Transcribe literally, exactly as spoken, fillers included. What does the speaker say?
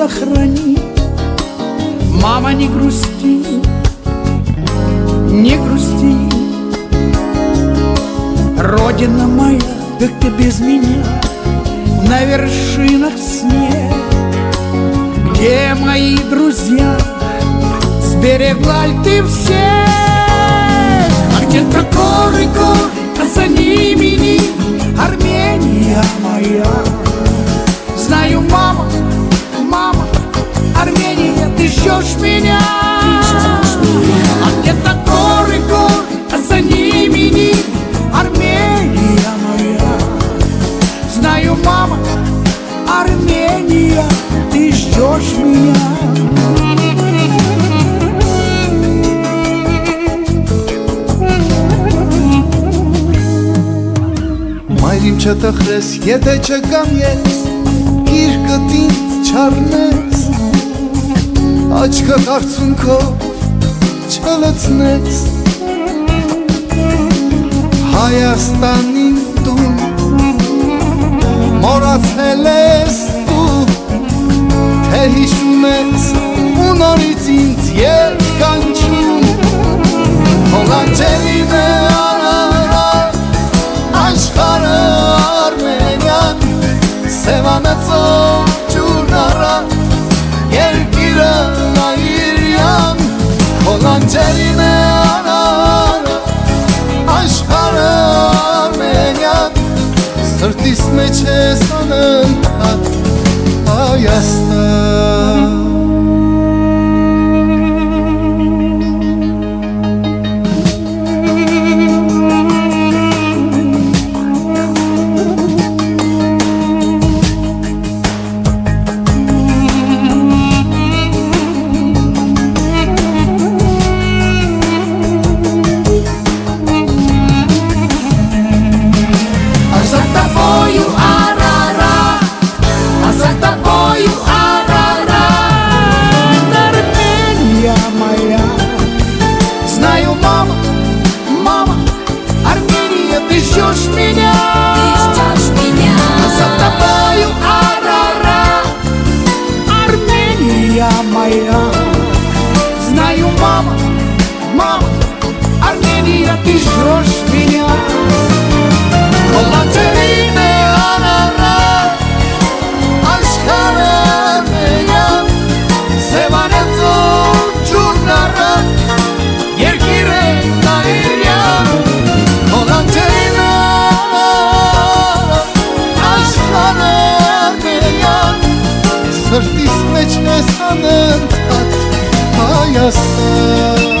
сохрани. Мама, не грусти, не грусти. Родина моя, как ты без меня на вершинах снег. Где мои друзья, сберегла ли ты все? А где-то горы, горы, а за ними ними Армения моя. Знаю, мама, мама, Армения, ты ждешь меня. А где-то горы, горы, а за ними ними Армения моя. Знаю, мама, Армения, ты ждешь меня. Մայրիմ չտխրես, եթե չգամ ես, գիրկդ ինձ չառնես, աչքդ արցունքով չլցնես, Հայաստանին դու մոռացել ես դու, թե հիշում ես ու նորից ինձ ետ կանչում, հոլանջերին է արարար, աշխարհը Արմենիան, սևանացող ջուրն առատ, երկիրը նայիրյան, հոլանջերին է արարար, աշխարհը Արմենիան, սրտիս մեջ ես անընդհատ Հայաստան։ Знаю, мама, мама, Армения, ты ждешь меня. Հոլանջերին է արարար, աշխարհը Արմենիան, սևանացող ջուրն առատ, երկիրը նայիրյան, հոլանջերին է արարար, աշխարհը Արմենիան, սրտիս մեջ ես անընդհատ Հայաստան։